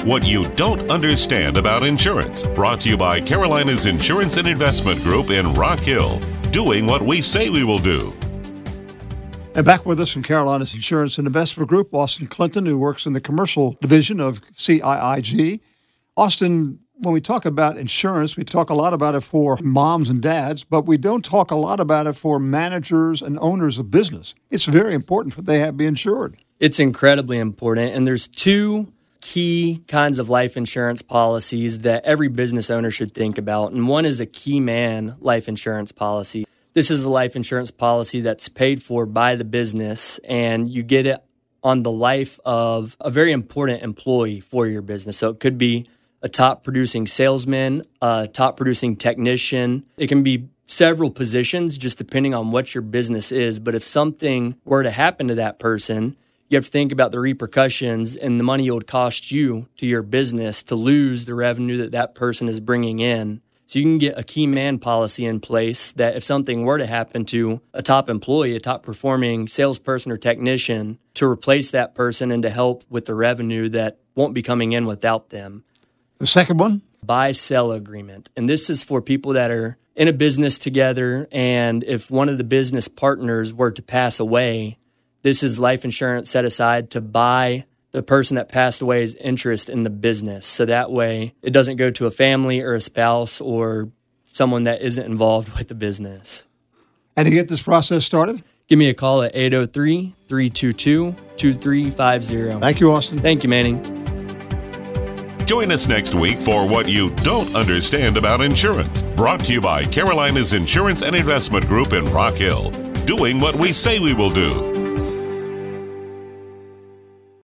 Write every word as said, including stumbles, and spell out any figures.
What You Don't Understand About Insurance. Brought to you by Carolina's Insurance and Investment Group in Rock Hill. Doing what we say we will do. And back with us from Carolina's Insurance and Investment Group, Austin Clinton, who works in the commercial division of C I I G. Austin, when we talk about insurance, we talk a lot about it for moms and dads, but we don't talk a lot about it for managers and owners of business. It's very important that they have to be insured. It's incredibly important, and there's two key kinds of life insurance policies that every business owner should think about, and one is a key man life insurance policy. This is a life insurance policy that's paid for by the business, and you get it on the life of a very important employee for your business. So it could be a top producing salesman, a top producing technician. It can be several positions just depending on what your business is. But if something were to happen to that person, you have to think about the repercussions and the money it would cost you to your business to lose the revenue that that person is bringing in. So you can get a key man policy in place that if something were to happen to a top employee, a top performing salesperson or technician, to replace that person and to help with the revenue that won't be coming in without them. The second one? Buy-sell agreement. And this is for people that are in a business together, and if one of the business partners were to pass away, this is life insurance set aside to buy the person that passed away's interest in the business. So that way it doesn't go to a family or a spouse or someone that isn't involved with the business. And to get this process started? Give me a call at eight oh three, three two two, two three five zero. Thank you, Austin. Thank you, Manning. Join us next week for What You Don't Understand About Insurance. Brought to you by Carolina's Insurance and Investment Group in Rock Hill. Doing what we say we will do.